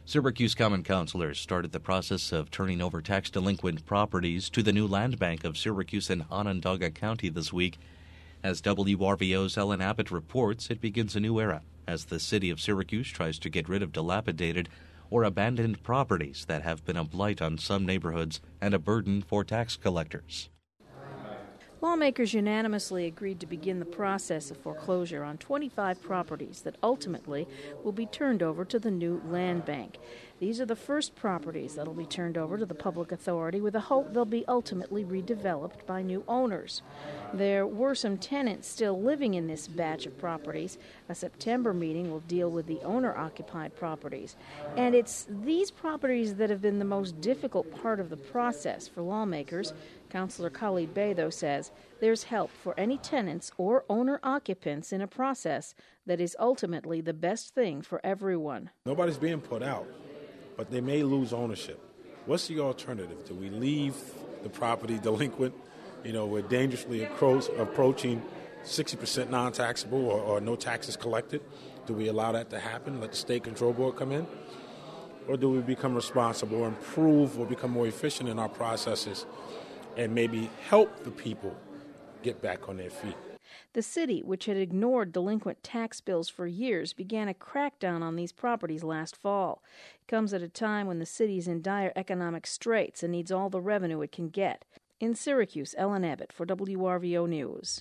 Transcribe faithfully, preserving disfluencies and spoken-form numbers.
Syracuse Common Councilors started the process of turning over tax delinquent properties to the new land bank of Syracuse and Onondaga County this week. As W R V O's Ellen Abbott reports, it begins a new era as the city of Syracuse tries to get rid of dilapidated or abandoned properties that have been a blight on some neighborhoods and a burden for tax collectors. Lawmakers unanimously agreed to begin the process of foreclosure on twenty-five properties that ultimately will be turned over to the new land bank. These are the first properties that will be turned over to the public authority with the hope they'll be ultimately redeveloped by new owners. There were some tenants still living in this batch of properties. A September meeting will deal with the owner-occupied properties. And it's these properties that have been the most difficult part of the process for lawmakers. Councilor Khalid Bey, though, says there's help for any tenants or owner-occupants in a process that is ultimately the best thing for everyone. Nobody's being put out, but they may lose ownership. What's the alternative? Do we leave the property delinquent? You know, we're dangerously accro- approaching sixty percent non-taxable or, or no taxes collected. Do we allow that to happen, let the state control board come in? Or do we become responsible, improve, or become more efficient in our processes and maybe help the people get back on their feet? The city, which had ignored delinquent tax bills for years, began a crackdown on these properties last fall. It comes at a time when the city is in dire economic straits and needs all the revenue it can get. In Syracuse, Ellen Abbott for W R V O News.